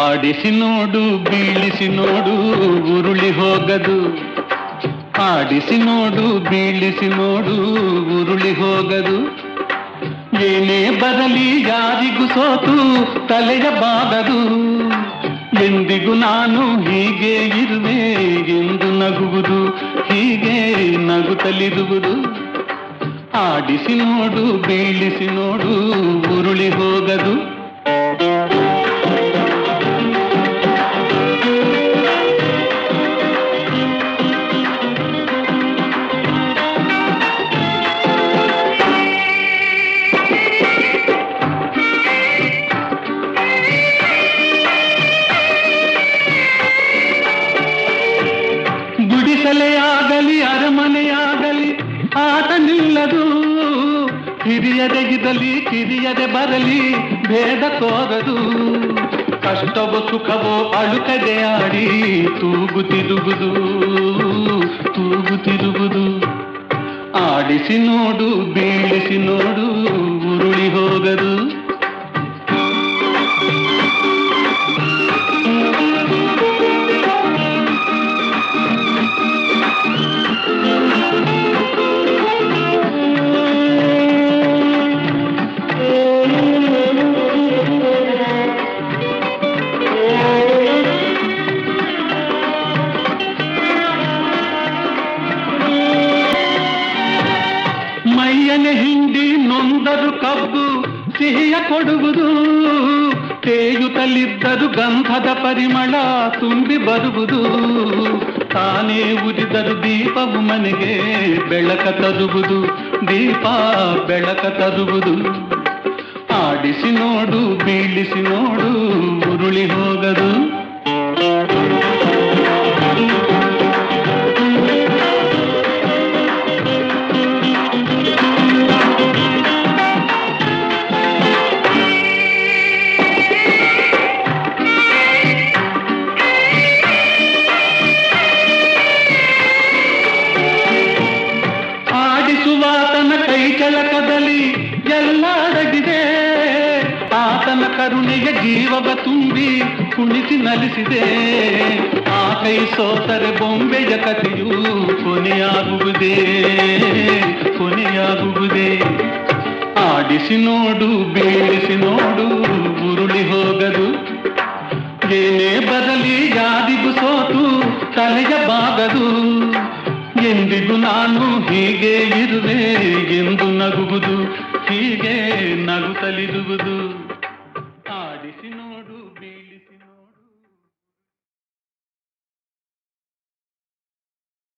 ಆಡಿಸಿ ನೋಡು ಬೀಳಿಸಿ ನೋಡು ಉರುಳಿ ಹೋಗದು. ಆಡಿಸಿ ನೋಡು ಬೀಳಿಸಿ ನೋಡು ಉರುಳಿ ಹೋಗದು. ಏನೇ ಬರಲಿ ಯಾರಿಗೂ ಸೋತು ತಲೆಯ ಬಾಗದು. ಎಂದಿಗೂ ನಾನು ಹೀಗೆ ಇರುವೆ ಎಂದು ನಗುವುದು, ಹೀಗೆ ನಗುತ್ತಲಿರುವುದು. ಆಡಿಸಿ ನೋಡು ಬೀಳಿಸಿ ನೋಡು ಉರುಳಿ ಹೋಗದು. ಗುಡಿಸಲೆಯಾಗಲಿ ಅರಮನೆಯಾಗಲಿ ಆಟ ನಿಲ್ಲದು. ಹಿರಿಯದೆಗಿದಲಿ ಕಿರಿಯದೆ ಬರಲಿ ಭೇದ ತೋರದು. ಕಷ್ಟವೋ ಸುಖವೋ ಅಳುಕದೆ ಆಡಿ ತೂಗುತ್ತಿರುವುದು, ತೂಗುತ್ತಿರುವುದು. ಆಡಿಸಿ ನೋಡು ಬೀಳಿಸಿ ನೋಡು ಉರುಳಿ ಹೋಗದು. ಮೈಯನೆ ಹಿಂಡಿ ನೊಂದರು ಕಬ್ಬು ಸಿಹಿಯ ಕೊಡುವುದು. ತೇಯುತ್ತಲಿದ್ದರು ಗಂಧದ ಪರಿಮಳ ತುಂಬಿ ಬರುವುದು. ತಾನೇ ಉರಿದರು ದೀಪವು ಮನೆಗೆ ಬೆಳಕ ತರುವುದು, ದೀಪ ಬೆಳಕ ತರುವುದು. ಆಡಿಸಿ ನೋಡು ಬೀಳಿಸಿ ನೋಡು ಉರುಳಿ ಹೋಗದು. ಆಡಿಸುವಾತನ ಕೈ ಕೆಳಕದಲ್ಲಿ ಎಲ್ಲ ಅಡಗಿದೆ. ಆತನ ಕರುಣೆಯ ಜೀವವ ತುಂಬಿ ಕುಣಿಸಿ ನಲಿಸಿದೆ. ಆ ಕೈ ಸೋತರೆ ಬೊಂಬೆಯ ಕಥೆಯು ಕೊನೆಯಾಗುವುದೇ, ಕೊನೆಯಾಗುವುದೇ. ಆಡಿಸಿ ನೋಡು ಬೀಳಿಸಿ ನೋಡು ಉರುಳಿ ಹೋಗದು. ಏನೇ ಬರಲಿ ಯಾರಿಗೂ ಸೋತು ತಲೆಯ ಬಾಗದು. ಎಂದಿಗೂ ನಾನು ಹೀಗೆ ಇರುವೆ ಎಂದು ನಗುವುದು, ಹೀಗೆ ನಗುತ್ತಲಿರುವುದು. ಆಡಿಸಿ ನೋಡು ಬೀಳಿಸಿ